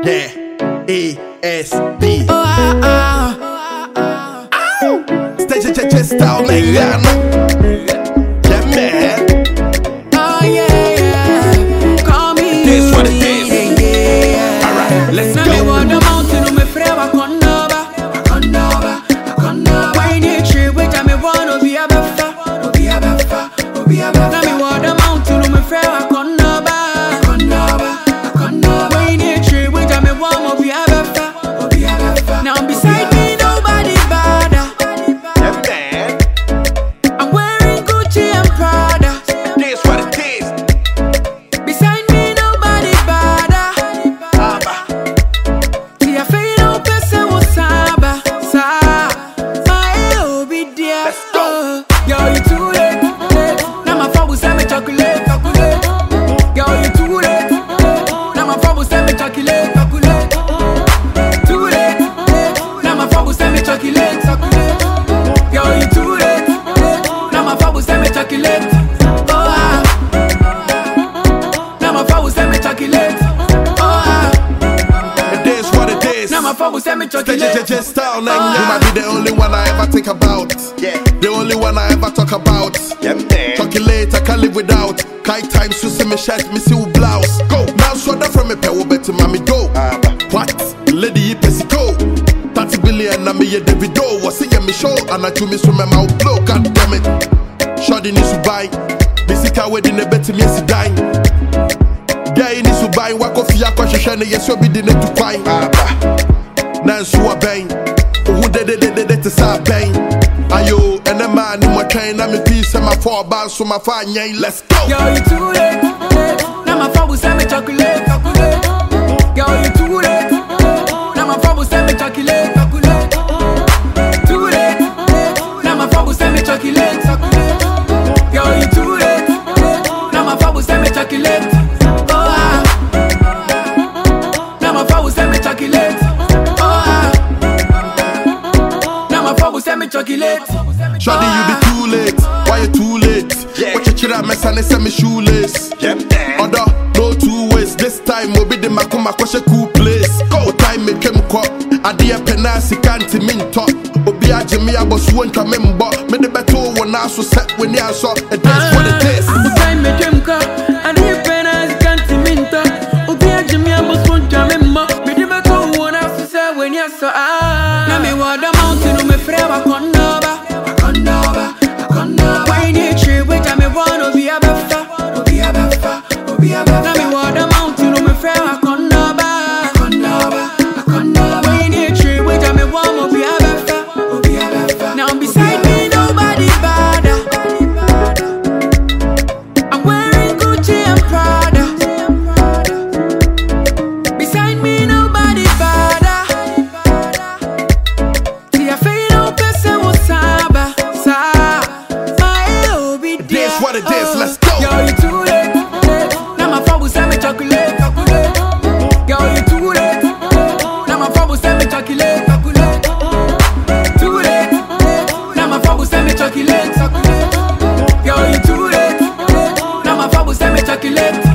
Yeah, ASB. Stage style, nigga. Yeah, man. Oh yeah. Call me. This what it is. Alright, let's go. Me want the mountain, me forever Condova. When you tree, which I me wanna be a buffer. Now me want the mountain, me forever Condova. When you tree, which I me wanna be a buffer. Now beside me nobody bother. Yeah, man. I'm wearing Gucci and Prada. This what it is. Beside me nobody bother. See I feel no person will saba. My obi dear. Let's go. Yo, you too late. Now my phone will send me chocolate. Yo, you too late. Now my phone will send me chocolate. Too late. Now my phone will send me chocolate. Yo, you too late. Now my phone will send me chocolate. Oh ah. Now my phone will send me chocolate. Oh ah. It is what it is. Now my phone will send me chocolate. Stage style, nigga. You might be the only one I ever think about. Yeah. The only one I ever talk about. Yeah, man. Chocolate, I can't live without. Kai time, so see me shirt, me see who blouse. Go. Now show that from me, pay will bet to mommy go. What? Lady, pessy go. 30 billion, na me a Davido. Was it me show? And I do me so my mouth blow. God damn it. Shoddy needs to buy. Bisika wedding a bet to me as die. Guy needs to buy. Walk off your question, yes, you'll be the net to buy. Nan so bang. Who did it to say bang? Ayo, and a man in my train, I'm a piece of my 4 bars, so my fine, let's go. Yo, you too late. Now my phone will send me chocolate. Yo, you too late. Now my phone will send me chocolate. Too late. Now my phone will send me chocolate. Yo, you too late. Now my phone will send me chocolate. Oh ah. Now my phone will send me chocolate. Oh ah. Now my phone will send me chocolate. Shawty, you be too late. Why you too late? Yeah. Watch your chira mess and send me shoeless. Yeah, other no 2 ways. This time we'll be the Makuma Kwashe cool place. Go time me came cop. I dear penasi can't minto. Obi a Jimmy a boss won't come in, but me the better one also set when you saw it. That's what it is. Time me came cop. I dear penasi can't minto. Obi a Jimmy a boss won't come in, but me the better one also set when you saw. Now me want the mountain, me forever Condova. When you tree, which I me wanna be a buffer. Now me want the mountain, me forever Condova. When you tree, which I me wanna be a buffer. Now beside me nobody bother. I'm wearing Gucci and Prada. Beside me nobody bother. See I feel no person will saba. This what it is, let's go. Yo, you too late. Now my phone will send me chocolate. Yo, you too late. Now my phone will send me chocolate. Too late. Now my phone will send me chocolate. Yo, you too late. Now my phone will send me chocolate.